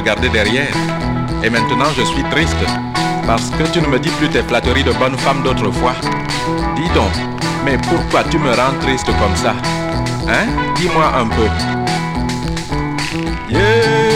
regarder derrière. Et maintenant je suis triste, parce que tu ne me dis plus tes flatteries de bonne femme d'autrefois. Dis donc, mais pourquoi tu me rends triste comme ça? Hein? Dis-moi un peu. Yeah!